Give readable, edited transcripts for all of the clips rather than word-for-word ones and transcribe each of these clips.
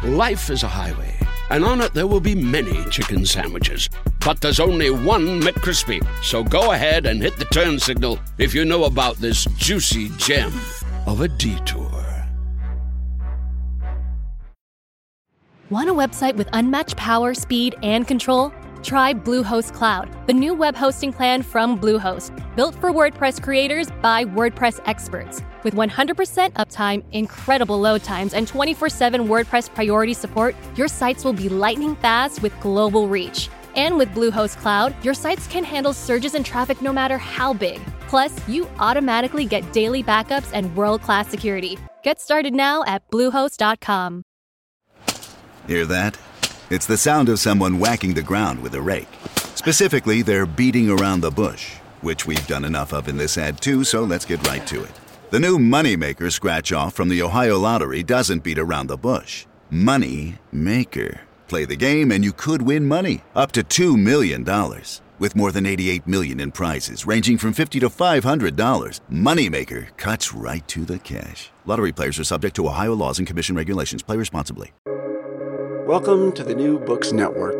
Life is a highway, and on it there will be many chicken sandwiches. But there's only one McCrispy. So go ahead and hit the turn signal if you know about this juicy gem of a detour. Want a website with unmatched power, speed, and control? Try Bluehost Cloud, the new web hosting plan from Bluehost. Built for WordPress creators by WordPress experts. With 100% uptime, incredible load times, and 24/7 WordPress priority support, your sites will be lightning fast with global reach. And with Bluehost Cloud, your sites can handle surges in traffic no matter how big. Plus, you automatically get daily backups and world-class security. Get started now at Bluehost.com. Hear that? It's the sound of someone whacking the ground with a rake. Specifically, they're beating around the bush, which we've done enough of in this ad too, so let's get right to it. The new Money Maker scratch-off from the Ohio Lottery doesn't beat around the bush. Money Maker. Play the game and you could win money, up to $2 million. With more than $88 million in prizes, ranging from $50 to $500, Money Maker cuts right to the cash. Lottery players are subject to Ohio laws and commission regulations. Play responsibly. Welcome to the New Books Network.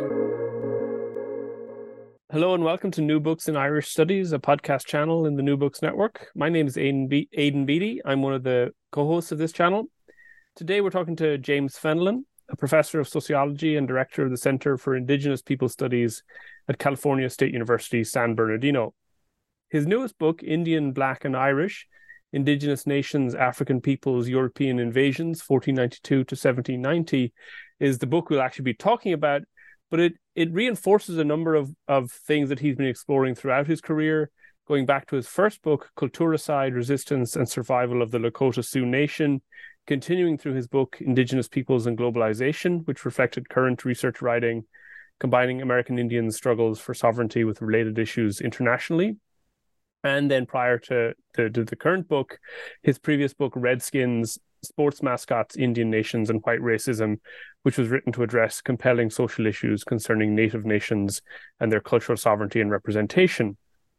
Hello and welcome to New Books in Irish Studies, a podcast channel in the New Books Network. My name is Aidan Beatty. I'm one of the co-hosts of this channel. Today we're talking to James Fenelon, a professor of sociology and director of the Center for Indigenous People Studies at California State University, San Bernardino. His newest book, Indian, Black and Irish, Indigenous Nations, African Peoples, European Invasions, 1492 to 1790, is the book we'll actually be talking about, but it reinforces a number of things that he's been exploring throughout his career, going back to his first book, Culturicide, Resistance and Survival of the Lakota Sioux Nation, continuing through his book, Indigenous Peoples and Globalization, which reflected current research writing, combining American Indians' struggles for sovereignty with related issues internationally. And then prior to the current book, his previous book, Redskins, Sports Mascots, Indian Nations and White Racism, which was written to address compelling social issues concerning Native nations and their cultural sovereignty and representation.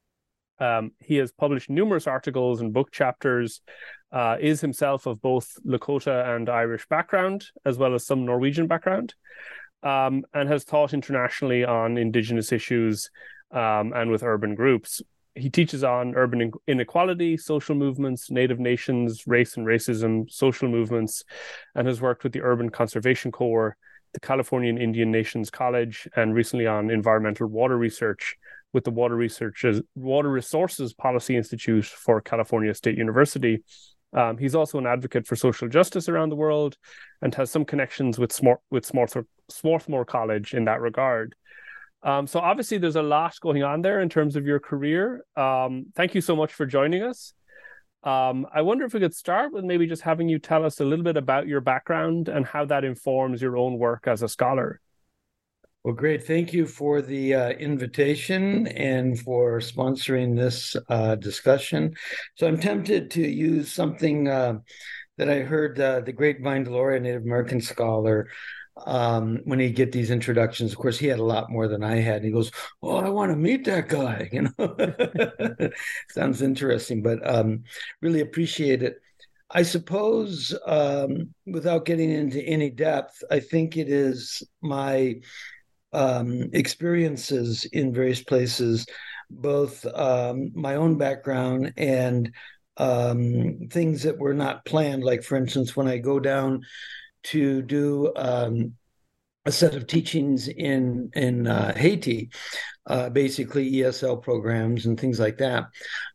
He has published numerous articles and book chapters, is himself of both Lakota and Irish background, as well as some Norwegian background, and has taught internationally on Indigenous issues and with urban groups. He teaches on urban inequality, social movements, Native nations, race and racism, social movements, and has worked with the Urban Conservation Corps, the Californian Indian Nations College, and recently on environmental water research with the Water Resources Policy Institute for California State University. He's also an advocate for social justice around the world and has some connections with Swarthmore College in that regard. So obviously there's a lot going on there in terms of your career. Thank you so much for joining us. I wonder if we could start with maybe just having you tell us a little bit about your background and how that informs your own work as a scholar. Well, great. Thank you for the invitation and for sponsoring this discussion. So I'm tempted to use something that I heard the great Vine Deloria, Native American scholar, when he get these introductions. Of course, he had a lot more than I had. He goes, "Oh, I want to meet that guy." Sounds interesting, but really appreciate it. I suppose, without getting into any depth, I think it is my experiences in various places, both my own background and things that were not planned. Like, for instance, when I go down to do a set of teachings in Haiti, basically ESL programs and things like that.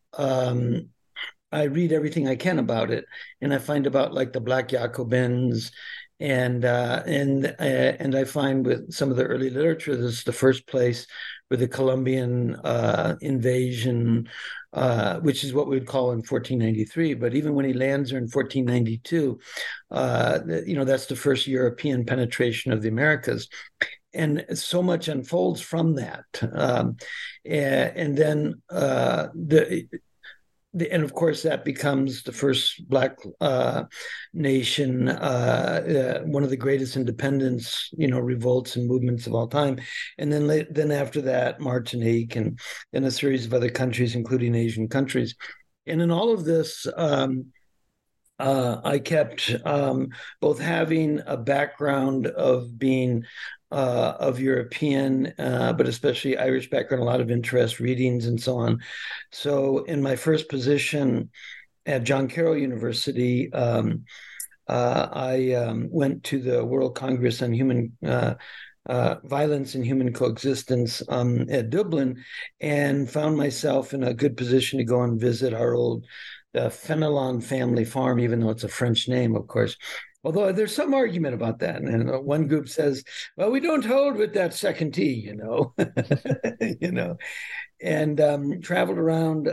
I read everything I can about it, and I find about like the Black Jacobins, and I find with some of the early literature, this is the first place where the Colombian invasion, which is what we would call in 1493. But even when he lands there in 1492, that's the first European penetration of the Americas. And so much unfolds from that. And then and of course, that becomes the first Black nation, one of the greatest independence, revolts and movements of all time. And then after that, Martinique, and then a series of other countries, including Asian countries. And in all of this, I kept both having a background of being of European, but especially Irish background, a lot of interest, readings, and so on. So, in my first position at John Carroll University, I went to the World Congress on Human Violence and Human Coexistence at Dublin, and found myself in a good position to go and visit our old Fenelon family farm, even though it's a French name, of course. Although there's some argument about that. And one group says, well, we don't hold with that second T, and traveled around,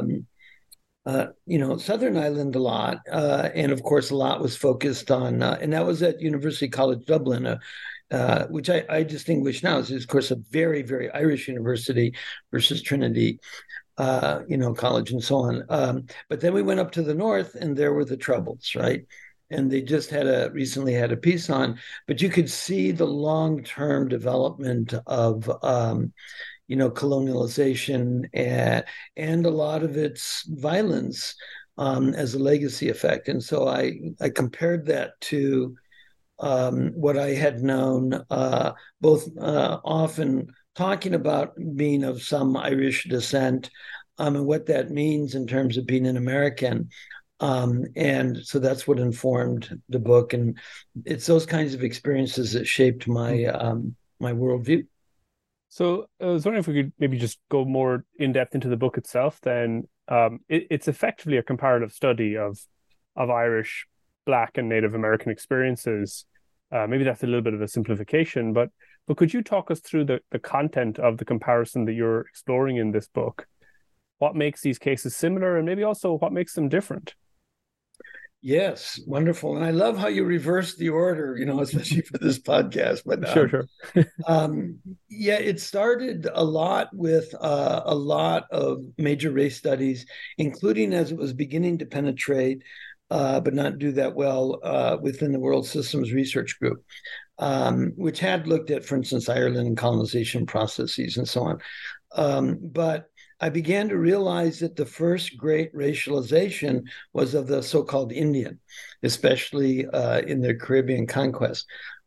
Southern Ireland a lot. And of course, a lot was focused on, and that was at University College Dublin, which I distinguish now as, of course, a very, very Irish university versus Trinity, college and so on. But then we went up to the north, and there were the Troubles, right? And they just recently had a piece on, but you could see the long-term development of, colonialization and a lot of its violence as a legacy effect. And so I compared that to what I had known, both often talking about being of some Irish descent, and what that means in terms of being an American. And so that's what informed the book. And it's those kinds of experiences that shaped my my worldview. So I was wondering if we could maybe just go more in depth into the book itself. Then it's effectively a comparative study of Irish, Black, and Native American experiences. Maybe that's a little bit of a simplification, but could you talk us through the content of the comparison that you're exploring in this book? What makes these cases similar, and maybe also what makes them different? Yes, wonderful. And I love how you reverse the order, especially for this podcast. But sure. It started a lot with a lot of major race studies, including as it was beginning to penetrate, but not do that well within the World Systems Research Group, which had looked at, for instance, Ireland and colonization processes and so on. But I began to realize that the first great racialization was of the so-called Indian, especially in the Caribbean conquest.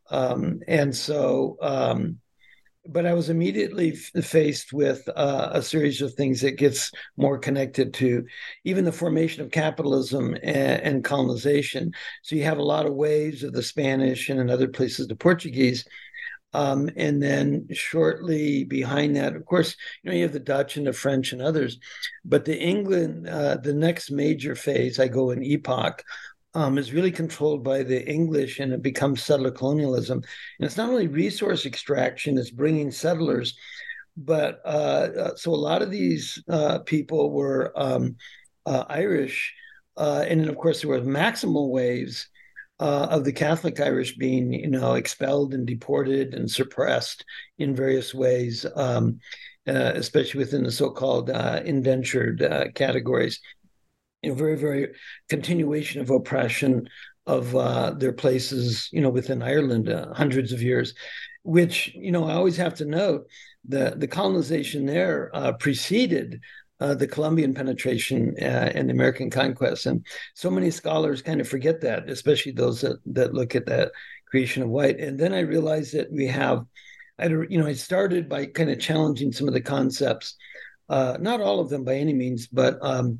But I was immediately faced with a series of things that gets more connected to even the formation of capitalism and colonization. So you have a lot of waves of the Spanish, and in other places, the Portuguese. And then shortly behind that, of course, you have the Dutch and the French and others. But the England, the next major phase, I go in epoch, is really controlled by the English, and it becomes settler colonialism. And it's not only resource extraction, it's bringing settlers. But so a lot of these people were Irish. And then, of course, there were maximal waves of the Catholic Irish being, expelled and deported and suppressed in various ways, especially within the so-called indentured categories. Very, very continuation of oppression of their places, within Ireland, hundreds of years, which, I always have to note the colonization there preceded the Columbian penetration and the American conquest. And so many scholars kind of forget that, especially those that look at that creation of white. And then I realized that I started by kind of challenging some of the concepts, not all of them by any means, but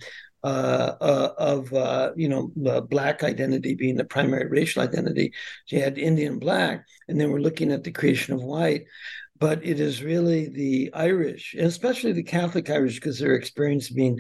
the Black identity being the primary racial identity. So you had Indian Black, and then we're looking at the creation of white. But it is really the Irish, and especially the Catholic Irish, because their experience being,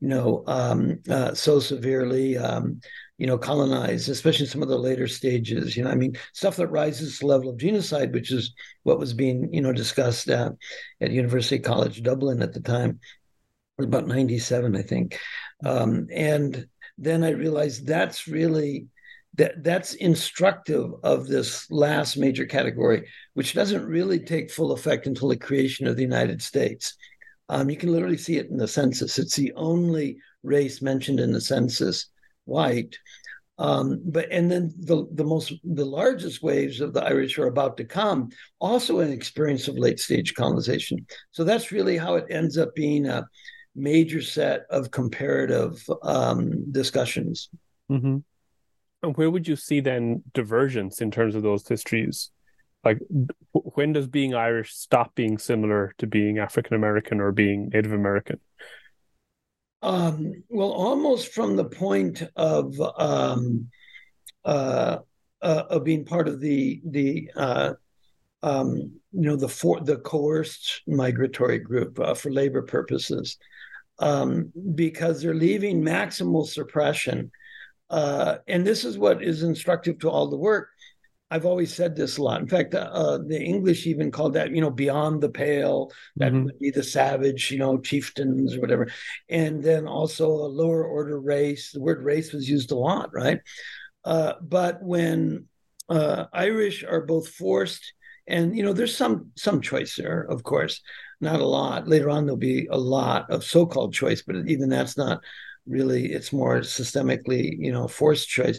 so severely, colonized, especially in some of the later stages. Stuff that rises to the level of genocide, which is what was being, discussed at University College Dublin at the time. It was about 97, I think. And then I realized that's really that's instructive of this last major category, which doesn't really take full effect until the creation of the United States. You can literally see it in the census. It's the only race mentioned in the census, white. And then the largest waves of the Irish are about to come, also an experience of late stage colonization. So that's really how it ends up being a major set of comparative discussions. Mm-hmm. And where would you see then divergence in terms of those histories? Like, when does being Irish stop being similar to being African American or being Native American? Well, almost from the point of being part of the coerced migratory group for labor purposes, because they're leaving maximal suppression. And this is what is instructive to all the work. I've always said this a lot. In fact, the English even called that, beyond the pale. That would be the savage, chieftains or whatever. And then also a lower order race. The word race was used a lot, right? But when Irish are both forced, and there's some choice there, of course, not a lot. Later on, there'll be a lot of so-called choice, but even that's not really. It's more systemically, forced choice.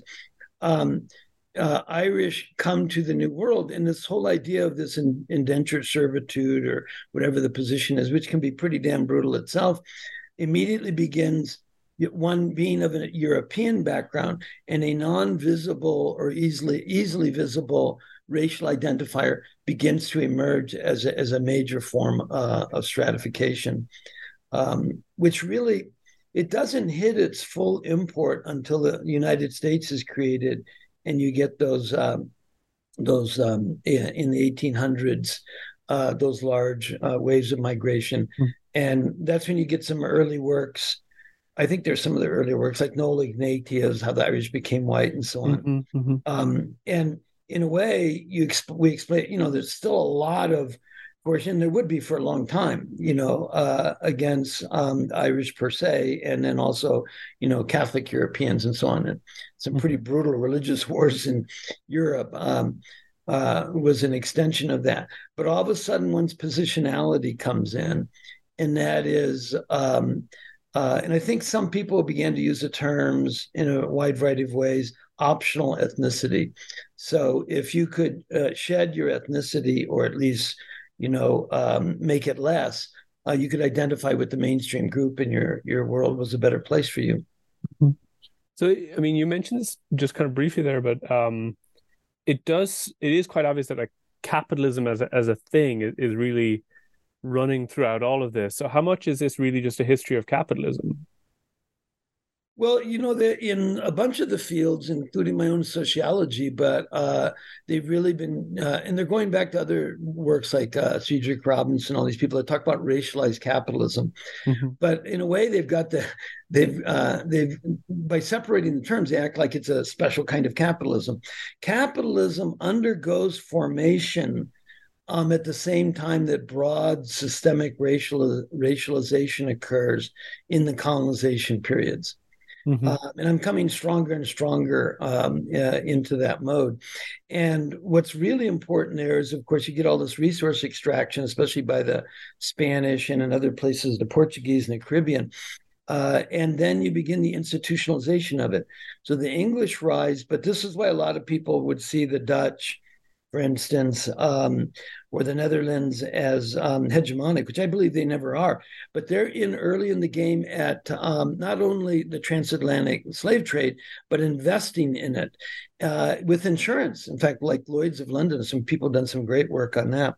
Irish come to the New World, and this whole idea of this indentured servitude or whatever the position is, which can be pretty damn brutal itself, immediately begins. One being of a European background and a non-visible or easily visible racial identifier begins to emerge as a major form of stratification, which really, it doesn't hit its full import until the United States is created, and you get those in the 1800s, those large waves of migration, and that's when you get some early works. I think there's some of the earlier works like Noel Ignatius, How the Irish Became White, and so on. And in a way, we explain, there's still a lot of coercion. There would be for a long time, against Irish per se, and then also, Catholic Europeans and so on. And some pretty brutal religious wars in Europe was an extension of that. But all of a sudden, one's positionality comes in, and that is... and I think some people began to use the terms in a wide variety of ways, optional ethnicity. So if you could shed your ethnicity, or at least, make it less, you could identify with the mainstream group, and your world was a better place for you. So, I mean, you mentioned this just kind of briefly there, but it is quite obvious that like capitalism as a thing is really running throughout all of this. So how much is this really just a history of capitalism? Well, in a bunch of the fields, including my own sociology, but they've really been, and they're going back to other works like Cedric Robinson, all these people that talk about racialized capitalism. But in a way, they've by separating the terms, they act like it's a special kind of capitalism. Capitalism undergoes formation at the same time that broad systemic racialization occurs in the colonization periods. And I'm coming stronger and stronger into that mode. And what's really important there is, of course, you get all this resource extraction, especially by the Spanish and in other places, the Portuguese and the Caribbean. And then you begin the institutionalization of it. So the English rise, but this is why a lot of people would see the Dutch, for instance, or the Netherlands as hegemonic, which I believe they never are. But they're early in the game at not only the transatlantic slave trade, but investing in it with insurance. In fact, like Lloyd's of London, some people have done some great work on that.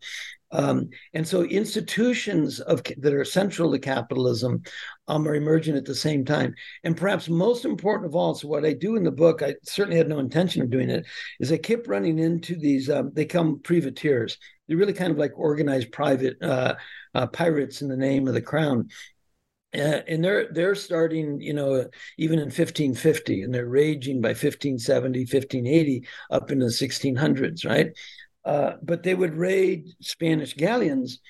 And so institutions that are central to capitalism are emerging at the same time. And perhaps most important of all, so what I do in the book, I certainly had no intention of doing it, is I kept running into these, they come privateers. They're really kind of like organized private pirates in the name of the crown. And they're starting, even in 1550, and they're raging by 1570, 1580, up into the 1600s, right? But they would raid Spanish galleons.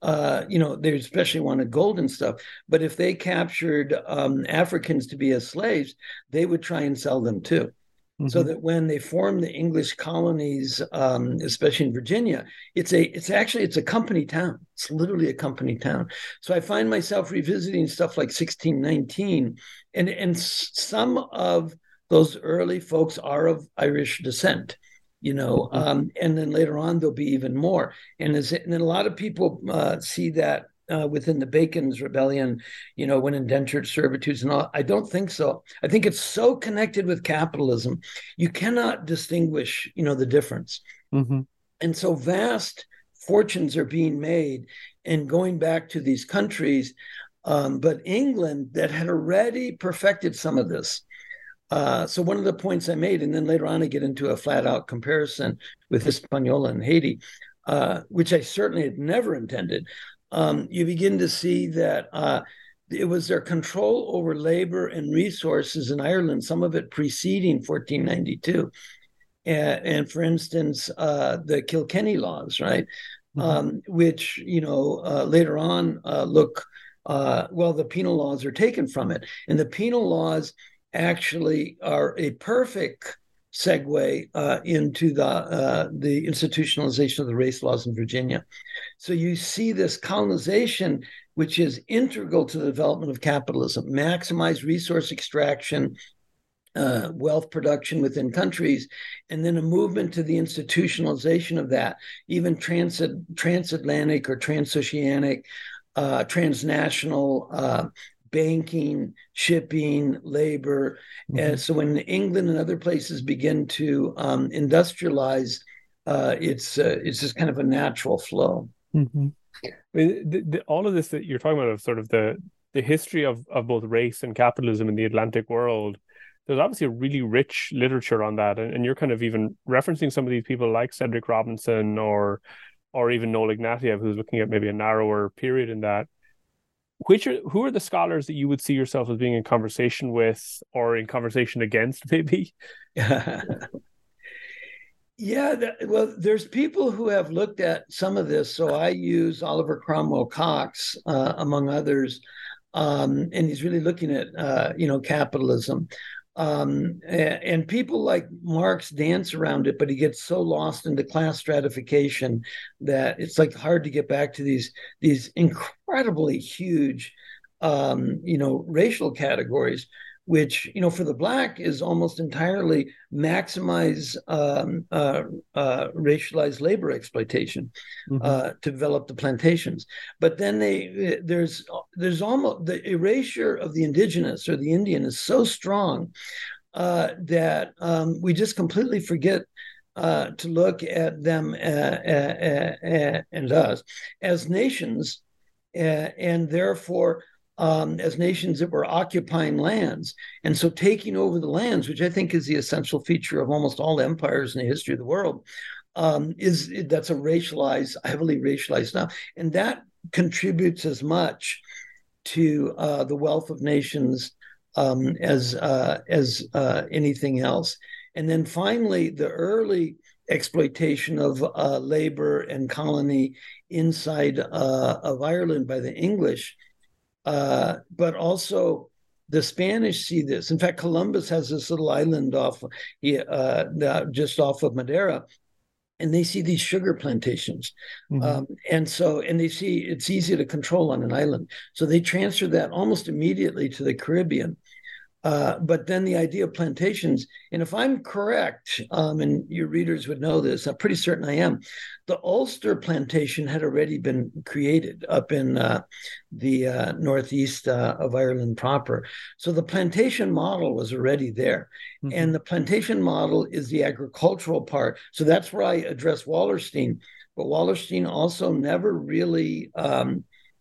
They especially wanted gold and stuff. But if they captured Africans to be as slaves, they would try and sell them too. So that when they formed the English colonies, especially in Virginia, it's a company town. It's literally a company town. So I find myself revisiting stuff like 1619, and some of those early folks are of Irish descent. And then later on there'll be even more. And then a lot of people see that within the Bacon's Rebellion, when indentured servitudes and all. I don't think so. I think it's so connected with capitalism, you cannot distinguish, the difference. Mm-hmm. And so vast fortunes are being made and going back to these countries. But England, that had already perfected some of this. So one of the points I made, and then later on I get into a flat out comparison with Hispaniola and Haiti, which I certainly had never intended. You begin to see that it was their control over labor and resources in Ireland, some of it preceding 1492. And for instance, the Kilkenny laws, right? Mm-hmm. Which, later on look, the penal laws are taken from it. And the penal laws actually are a perfect segue into the institutionalization of the race laws in Virginia. So you see this colonization, which is integral to the development of capitalism, maximize resource extraction, wealth production within countries, and then a movement to the institutionalization of that, even transatlantic or transoceanic, transnational banking, shipping, labor. Mm-hmm. So when England and other places begin to industrialize, it's just kind of a natural flow. Mm-hmm. I mean, all of this that you're talking about, of sort of the history of both race and capitalism in the Atlantic world, there's obviously a really rich literature on that, and you're kind of even referencing some of these people like Cedric Robinson or even Noel Ignatieff, who's looking at maybe a narrower period in that. Who are the scholars that you would see yourself as being in conversation with or in conversation against, maybe? There's people who have looked at some of this. So I use Oliver Cromwell Cox, among others, and he's really looking at, capitalism. And people like Marx dance around it, but he gets so lost into class stratification that it's like hard to get back to these incredibly huge, racial categories, which, for the Black is almost entirely maximize racialized labor exploitation, to develop the plantations. But then there's almost the erasure of the indigenous or the Indian is so strong that we just completely forget to look at them and us as nations, and therefore as nations that were occupying lands. And so taking over the lands, which I think is the essential feature of almost all empires in the history of the world, that's a heavily racialized stuff. And that contributes as much to the wealth of nations as anything else. And then finally, the early exploitation of labor and colony inside of Ireland by the English, but also the Spanish see this. In fact, Columbus has this little island just off of Madeira, and they see these sugar plantations. Mm-hmm. And they see it's easy to control on an island. So they transfer that almost immediately to the Caribbean. But then the idea of plantations, and if I'm correct, and your readers would know this, I'm pretty certain I am, the Ulster plantation had already been created up in the northeast of Ireland proper. So the plantation model was already there. Mm-hmm. And the plantation model is the agricultural part. So that's where I address Wallerstein. But Wallerstein also never really, so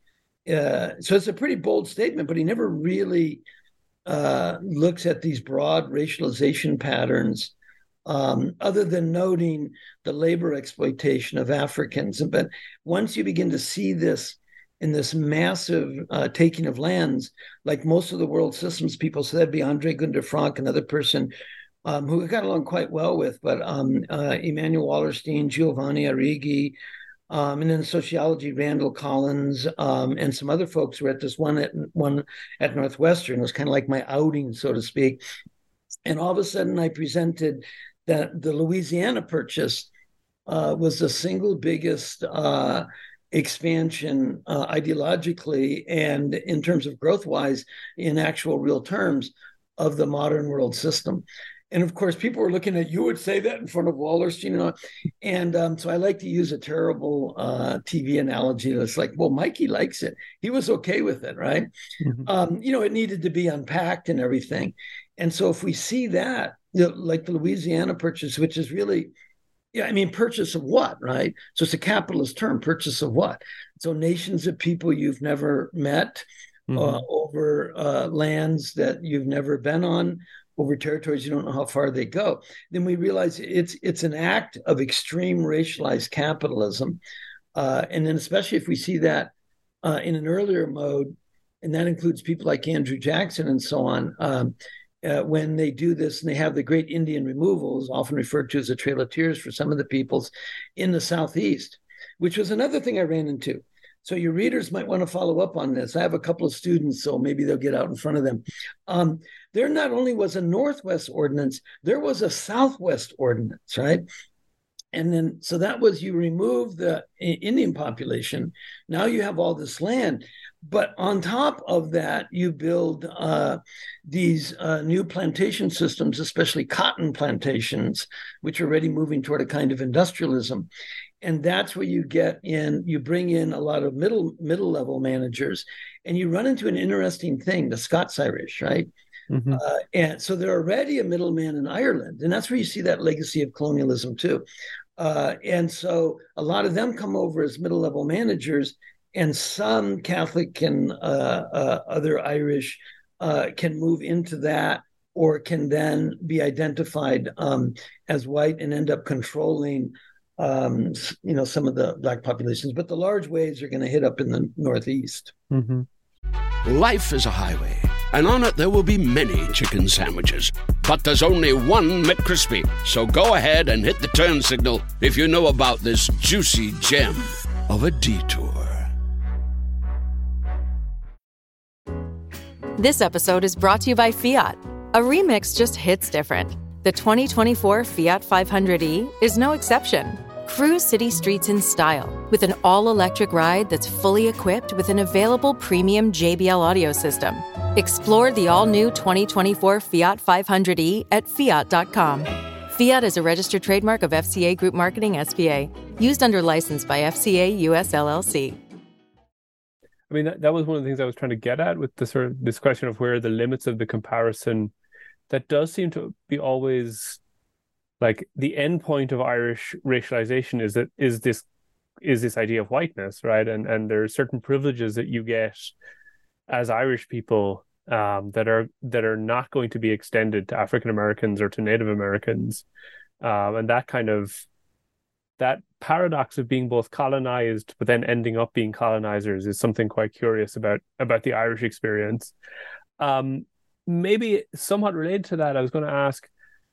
it's a pretty bold statement, but he never really looks at these broad racialization patterns, other than noting the labor exploitation of Africans. But once you begin to see this in this massive taking of lands, like most of the world systems people, so that'd be Andre Gunder Frank, another person who we got along quite well with, but Emanuel Wallerstein, Giovanni Arrighi, and then sociology, Randall Collins, and some other folks were at this one at Northwestern. It was kind of like my outing, so to speak. And all of a sudden I presented that the Louisiana Purchase was the single biggest expansion ideologically and in terms of growth-wise in actual real terms of the modern world system. And of course, people were looking at, you would say that in front of Wallerstein and all. And so I like to use a terrible TV analogy. It's like, well, Mikey likes it. He was okay with it, right? It needed to be unpacked and everything. And so if we see that, like the Louisiana Purchase, which is really, purchase of what, right? So it's a capitalist term, purchase of what? So nations of people you've never met, over lands that you've never been on, over territories you don't know how far they go. Then we realize it's an act of extreme racialized capitalism. And then especially if we see that in an earlier mode, and that includes people like Andrew Jackson and so on, when they do this and they have the Great Indian Removals, often referred to as the Trail of Tears for some of the peoples in the Southeast, which was another thing I ran into. So your readers might want to follow up on this. I have a couple of students, so maybe they'll get out in front of them. There not only was a Northwest ordinance, there was a Southwest ordinance, right? And then, so that was, you remove the Indian population. Now you have all this land. But on top of that, you build these new plantation systems, especially cotton plantations, which are already moving toward a kind of industrialism. And that's where you bring in a lot of middle level managers, and you run into an interesting thing, the Scots Irish, right? And so they're already a middleman in Ireland. And that's where you see that legacy of colonialism too. And so a lot of them come over as middle level managers, and some Catholic and other Irish can move into that, or can then be identified as white and end up controlling some of the Black populations. But the large waves are going to hit up in the Northeast. Life is a highway, and on it there will be many chicken sandwiches. But there's only one McCrispy. So go ahead and hit the turn signal if you know about this juicy gem of a detour. This episode is brought to you by Fiat. A remix just hits different. The 2024 Fiat 500e is no exception. Cruise city streets in style with an all-electric ride that's fully equipped with an available premium JBL audio system. Explore the all-new 2024 Fiat 500e at fiat.com. Fiat is a registered trademark of FCA Group Marketing SPA. Used under license by FCA US LLC. I mean, that was one of the things I was trying to get at with this question of where the limits of the comparison. That does seem to be always like the end point of Irish racialization is this idea of whiteness, right? And there are certain privileges that you get as Irish people that are not going to be extended to African Americans or to Native Americans, and that paradox of being both colonized but then ending up being colonizers is something quite curious about the Irish experience. Maybe somewhat related to that, I was going to ask,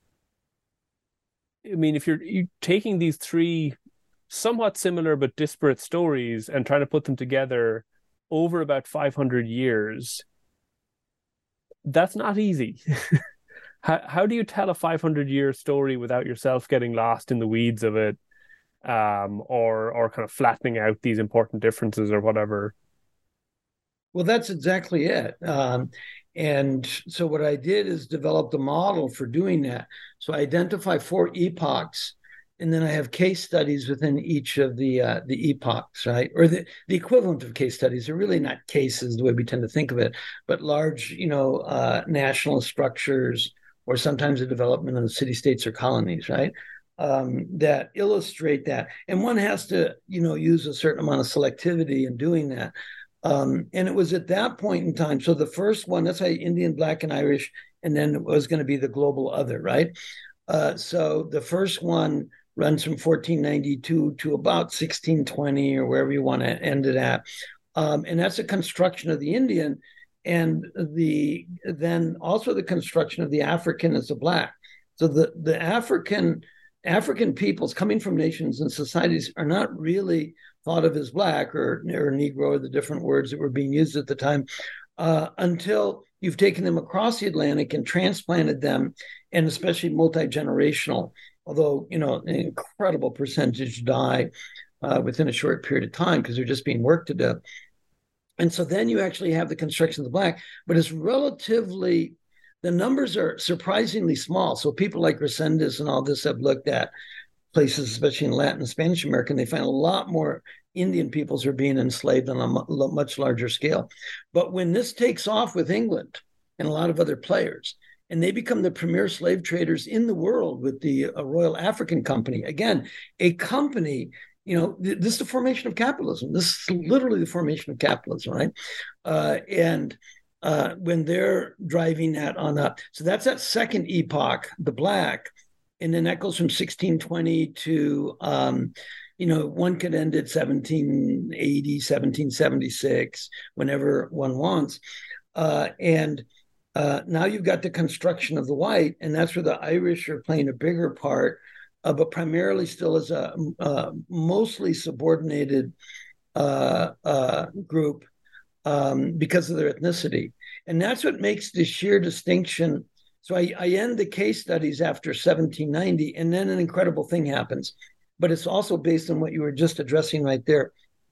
I mean, if you're taking these three somewhat similar but disparate stories and trying to put them together over about 500 years, that's not easy. How do you tell a 500-year story without yourself getting lost in the weeds of it, or kind of flattening out these important differences or whatever? Well, that's exactly it. And so what I did is develop the model for doing that. So I identify 4 epochs, and then I have case studies within each of the epochs, right? Or the equivalent of case studies. They're really not cases the way we tend to think of it, but large, national structures, or sometimes the development of the city-states or colonies, right? That illustrate that. And one has to, use a certain amount of selectivity in doing that. And it was at that point in time. So the first one, that's why Indian, Black, and Irish, and then it was going to be the global other, right? So the first one runs from 1492 to about 1620 or wherever you want to end it at. And that's a construction of the Indian, and then also the construction of the African as the Black. So the African peoples coming from nations and societies are not really thought of as Black or Negro, or the different words that were being used at the time, until you've taken them across the Atlantic and transplanted them, and especially multi-generational, although, an incredible percentage die within a short period of time because they're just being worked to death. And so then you actually have the construction of the Black, but it's relatively the numbers are surprisingly small. So people like Resendiz and all this have looked at places, especially in Latin and Spanish America, and they find a lot more Indian peoples are being enslaved on a much larger scale. But when this takes off with England and a lot of other players, and they become the premier slave traders in the world with the Royal African Company, again, a company, this is the formation of capitalism. This is literally the formation of capitalism, right? When they're driving that on up. So that's that second epoch, the Black. And then that goes from 1620 to, one could end at 1780, 1776, whenever one wants. Now you've got the construction of the white, and that's where the Irish are playing a bigger part, but primarily still as a mostly subordinated group because of their ethnicity. And that's what makes the sheer distinction. So I end the case studies after 1790, and then an incredible thing happens. But it's also based on what you were just addressing right there.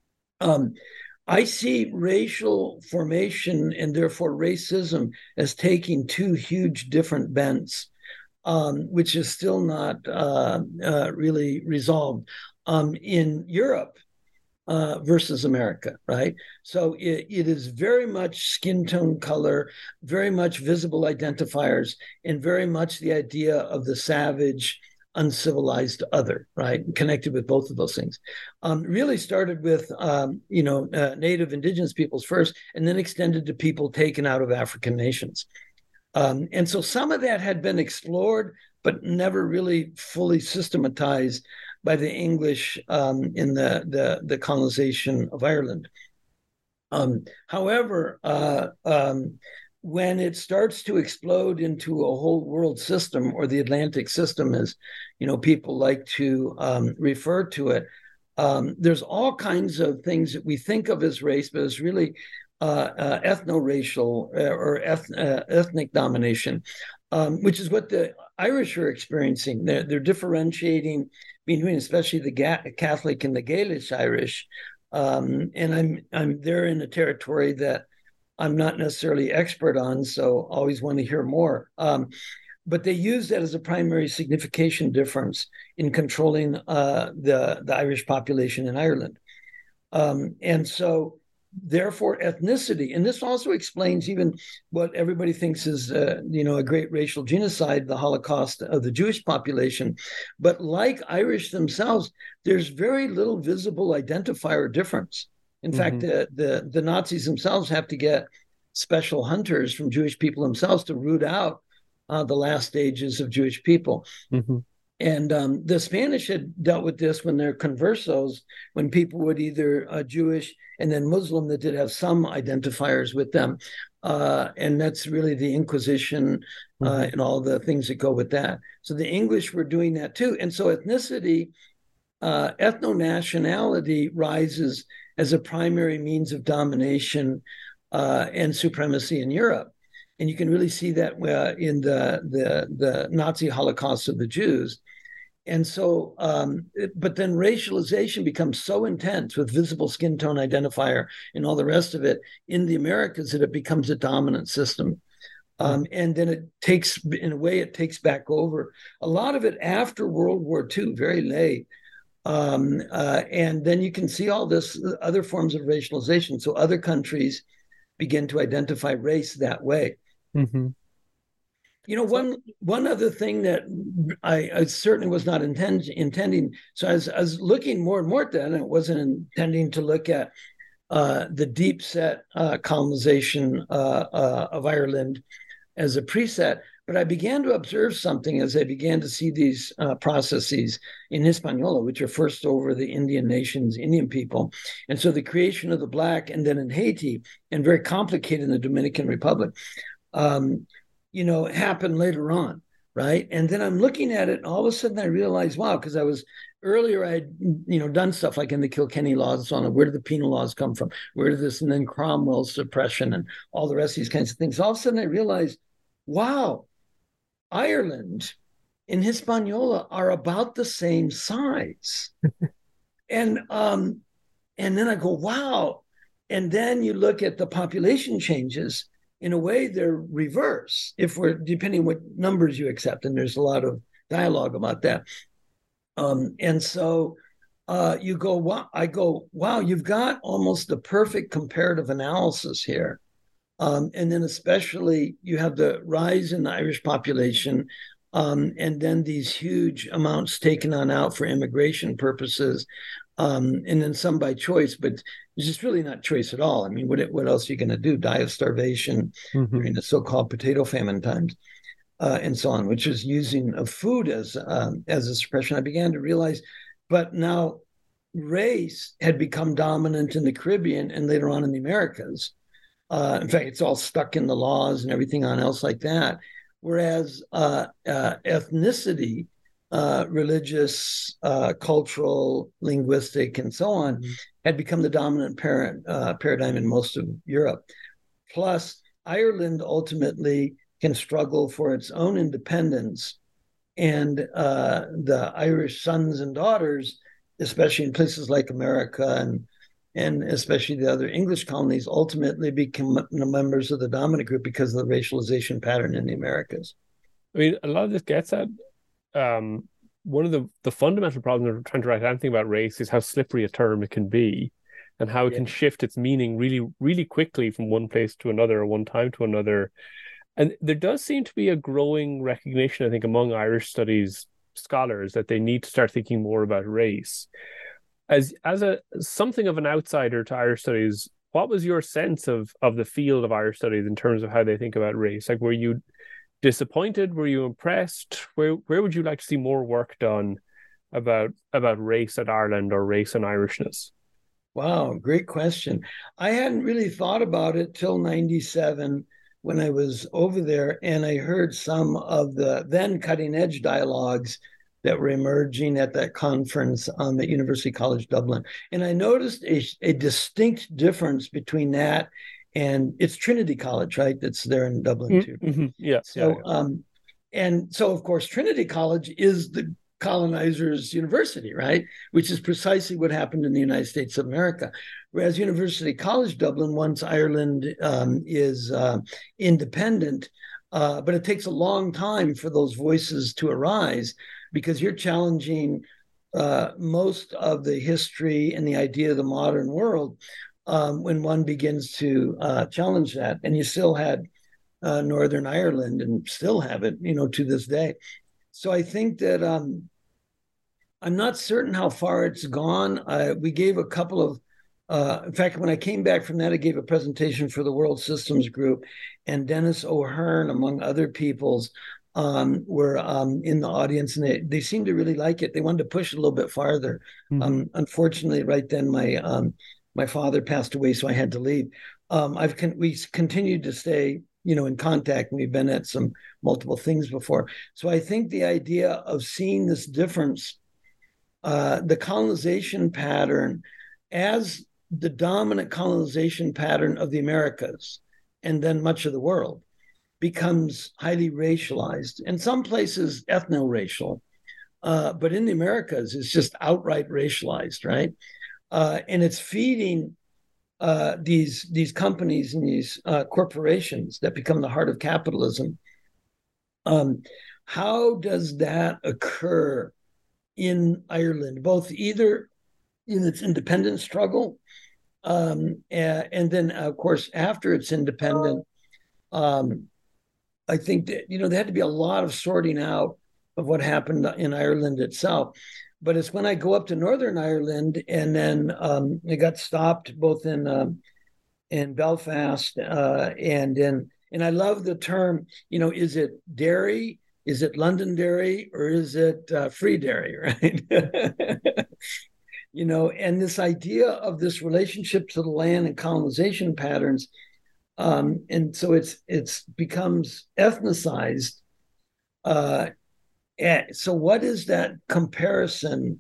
I see racial formation and therefore racism as taking two huge different bents, which is still not really resolved in Europe versus America, right? So it is very much skin tone color, very much visible identifiers, and very much the idea of the savage, uncivilized other, right? Connected with both of those things. Really started with, native indigenous peoples first, and then extended to people taken out of African nations. And so some of that had been explored, but never really fully systematized by the English in the colonization of Ireland. However, when it starts to explode into a whole world system, or the Atlantic system, as people like to refer to it, there's all kinds of things that we think of as race, but it's really ethno-racial or ethnic domination, which is what the Irish are experiencing. They're differentiating between, especially the Catholic and the Gaelic Irish, and I'm there in a territory that I'm not necessarily expert on, so always want to hear more. But they use that as a primary signification difference in controlling the Irish population in Ireland. And so therefore ethnicity, and this also explains even what everybody thinks is a great racial genocide, the Holocaust of the Jewish population. But like Irish themselves, there's very little visible identifier difference. In fact, the Nazis themselves have to get special hunters from Jewish people themselves to root out the last stages of Jewish people. And the Spanish had dealt with this when they're conversos, when people would either Jewish and then Muslim that did have some identifiers with them. And that's really the Inquisition and all the things that go with that. So the English were doing that too. And so ethnicity, ethno-nationality rises as a primary means of domination and supremacy in Europe. And you can really see that in the Nazi Holocaust of the Jews. And so, but then racialization becomes so intense with visible skin tone identifier and all the rest of it in the Americas that it becomes a dominant system. And then it takes back over a lot of it after World War II, very late. And then you can see all this other forms of racialization. So other countries begin to identify race that way. One other thing that I certainly was not intending. So I was looking more and more at that, and I wasn't intending to look at the deep set colonization of Ireland as a preset. But I began to observe something as I began to see these processes in Hispaniola, which are first over the Indian nations, Indian people. And so the creation of the Black, and then in Haiti, and very complicated in the Dominican Republic, happened later on, right? And then I'm looking at it, and all of a sudden I realized, wow, because I had done stuff like in the Kilkenny laws and so on. Where did the penal laws come from? Where did this, and then Cromwell's suppression and all the rest of these kinds of things. All of a sudden I realized, wow, Ireland and Hispaniola are about the same size. and then I go, wow. And then you look at the population changes, in a way, they're reverse, if we're depending on what numbers you accept. And there's a lot of dialogue about that. And so you go, wow, you've got almost the perfect comparative analysis here. And then especially you have the rise in the Irish population, and then these huge amounts taken on out for immigration purposes, and then some by choice, but it's just really not choice at all. I mean, what else are you going to do? Die of starvation during the so-called potato famine times, and so on, which is using of food as a suppression. I began to realize, but now race had become dominant in the Caribbean and later on in the Americas. In fact, it's all stuck in the laws and everything on else like that. Whereas ethnicity, religious, cultural, linguistic, and so on, had become the dominant paradigm in most of Europe. Plus, Ireland ultimately can struggle for its own independence. And the Irish sons and daughters, especially in places like America and especially the other English colonies, ultimately become members of the dominant group because of the racialization pattern in the Americas. I mean, a lot of this gets at one of the fundamental problems of trying to write anything about race is how slippery a term it can be, and how it can shift its meaning really, really quickly from one place to another, or one time to another. And there does seem to be a growing recognition, I think, among Irish studies scholars that they need to start thinking more about race. As something of an outsider to Irish studies, what was your sense of the field of Irish studies in terms of how they think about race? Like, were you disappointed? Were you impressed? Where would you like to see more work done about race at Ireland or race and Irishness? Wow, great question. I hadn't really thought about it till 97 when I was over there, and I heard some of the then cutting edge dialogues that were emerging at that conference at University College Dublin. And I noticed a distinct difference between that and it's Trinity College, right? That's there in Dublin too. Mm-hmm. Yeah. So, and so of course, Trinity College is the colonizers' university, right? Which is precisely what happened in the United States of America. Whereas University College Dublin, once Ireland is independent, but it takes a long time for those voices to arise, because you're challenging most of the history and the idea of the modern world when one begins to challenge that. And you still had Northern Ireland and still have it, to this day. So I think that I'm not certain how far it's gone. We gave a couple of, in fact, when I came back from that, I gave a presentation for the World Systems Group, and Dennis O'Hearn, among other peoples, were in the audience, and they seemed to really like it. They wanted to push it a little bit farther. Unfortunately, right then my father passed away, so I had to leave. We continued to stay, in contact, and we've been at some multiple things before. So I think the idea of seeing this difference, the colonization pattern as the dominant colonization pattern of the Americas, and then much of the world, becomes highly racialized. In some places, ethno-racial, but in the Americas, it's just outright racialized, right? And it's feeding these companies and these corporations that become the heart of capitalism. How does that occur in Ireland, both either in its independence struggle, and then, of course, after it's independent? I think that, there had to be a lot of sorting out of what happened in Ireland itself. But it's when I go up to Northern Ireland, and then I got stopped both in Belfast and I love the term, is it dairy? Is it Londonderry, or is it free dairy, right? And this idea of this relationship to the land and colonization patterns. And so it's becomes ethnicized. So what is that comparison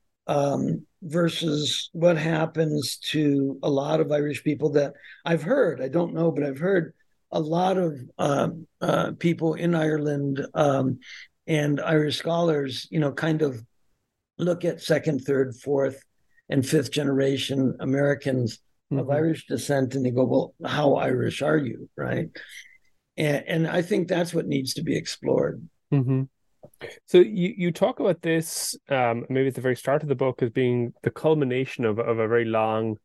versus what happens to a lot of Irish people that I've heard? I don't know, but I've heard a lot of people in Ireland and Irish scholars, kind of look at second, third, fourth, and fifth generation Americans of Irish descent, and they go, well, how Irish are you, right? And I think that's what needs to be explored. Mm-hmm. So you talk about this maybe at the very start of the book as being the culmination of a very long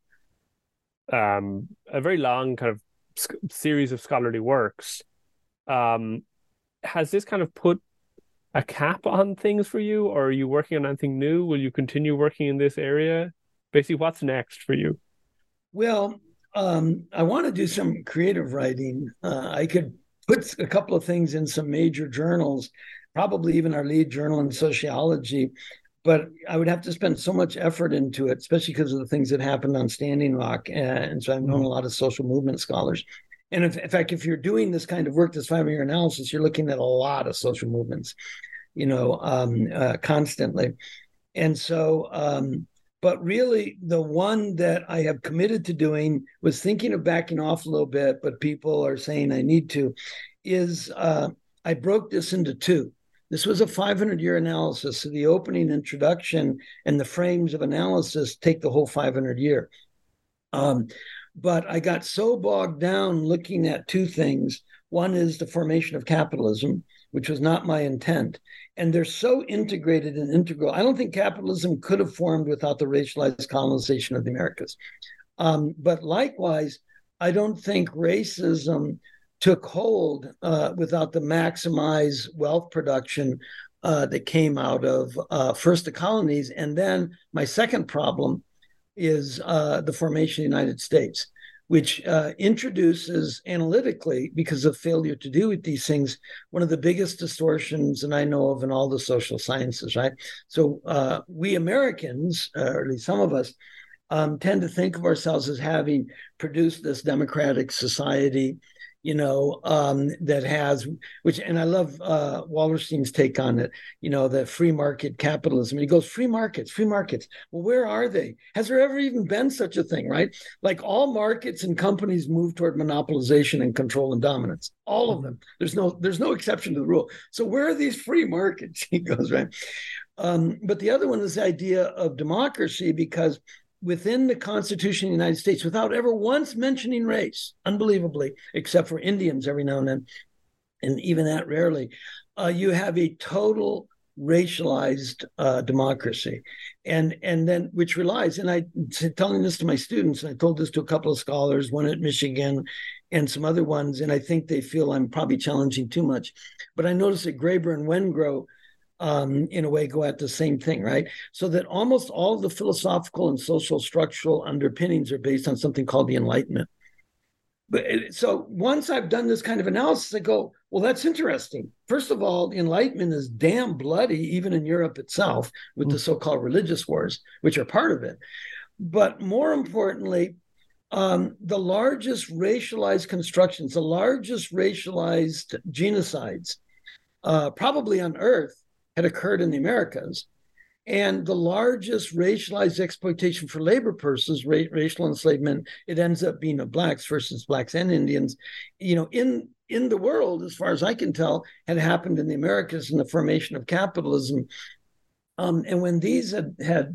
kind of series of scholarly works. Has this kind of put a cap on things for you, or are you working on anything new? Will you continue working in this area? Basically, what's next for you? Well, I want to do some creative writing. I could put a couple of things in some major journals, probably even our lead journal in sociology, but I would have to spend so much effort into it, especially because of the things that happened on Standing Rock. And so I've known a lot of social movement scholars. And in fact, if you're doing this kind of work, this 5-year analysis, you're looking at a lot of social movements, constantly. And so, but really the one that I have committed to doing, was thinking of backing off a little bit, but people are saying I need to, is I broke this into two. This was a 500-year analysis. So the opening, introduction, and the frames of analysis take the whole 500 year. But I got so bogged down looking at two things. One is the formation of capitalism, which was not my intent. And they're so integrated and integral. I don't think capitalism could have formed without the racialized colonization of the Americas. But likewise, I don't think racism took hold without the maximized wealth production that came out of first the colonies. And then my second problem is the formation of the United States, which introduces analytically, because of failure to do with these things, one of the biggest distortions that I know of in all the social sciences, right? So we Americans, or at least some of us, tend to think of ourselves as having produced this democratic society, that has, and I love Wallerstein's take on it, the free market capitalism. And he goes, free markets. Well, where are they? Has there ever even been such a thing, right? Like all markets and companies move toward monopolization and control and dominance. All of them. There's no exception to the rule. So where are these free markets? He goes, right? But the other one is the idea of democracy, because within the Constitution of the United States, without ever once mentioning race, unbelievably, except for Indians every now and then, and even that rarely, you have a total racialized democracy, and then which relies, and I'm telling this to my students, and I told this to a couple of scholars, one at Michigan and some other ones, and I think they feel I'm probably challenging too much, but I noticed that Graeber and Wengrow in a way go at the same thing, right? So that almost all of the philosophical and social structural underpinnings are based on something called the Enlightenment. But so once I've done this kind of analysis, I go, well, that's interesting. First of all, the Enlightenment is damn bloody, even in Europe itself, with the so-called religious wars, which are part of it. But more importantly, the largest racialized constructions, the largest racialized genocides, probably on Earth, had occurred in the Americas. And the largest racialized exploitation for labor purposes, racial enslavement, it ends up being of blacks versus blacks and Indians, in the world, as far as I can tell, had happened in the Americas in the formation of capitalism. And when these had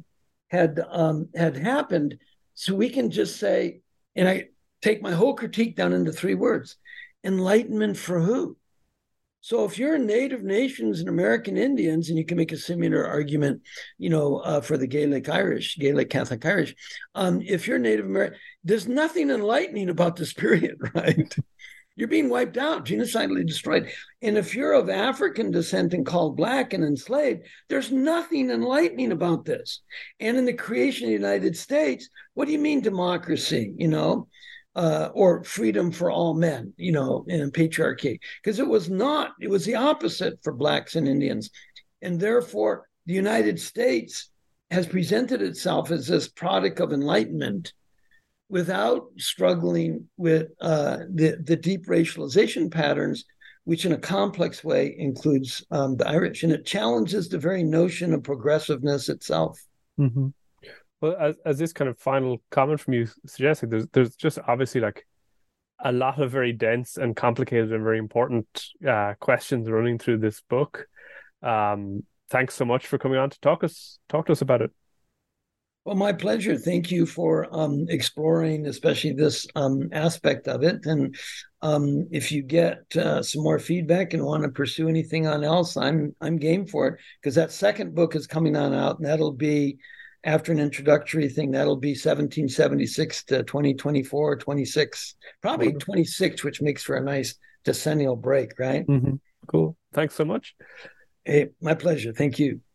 happened, so we can just say, and I take my whole critique down into 3 words: enlightenment for who? So if you're Native nations and American Indians, and you can make a similar argument, for the Gaelic Catholic Irish, if you're Native American, there's nothing enlightening about this period, right? You're being wiped out, genocidally destroyed. And if you're of African descent and called black and enslaved, there's nothing enlightening about this. And in the creation of the United States, what do you mean democracy, or freedom for all men, in patriarchy? Because it was the opposite for blacks and Indians. And therefore, the United States has presented itself as this product of enlightenment without struggling with the deep racialization patterns, which in a complex way includes the Irish. And it challenges the very notion of progressiveness itself. Mm-hmm. Well, as this kind of final comment from you suggested, there's just obviously like a lot of very dense and complicated and very important questions running through this book. Thanks so much for coming on to talk to us about it. Well, my pleasure. Thank you for exploring, especially this aspect of it. And if you get some more feedback and want to pursue anything on else, I'm game for it, because that second book is coming on out, and that'll be after an introductory thing. That'll be 1776 to 2024, 26, probably 26, which makes for a nice decennial break, right? Cool. Thanks so much. Hey, my pleasure. Thank you.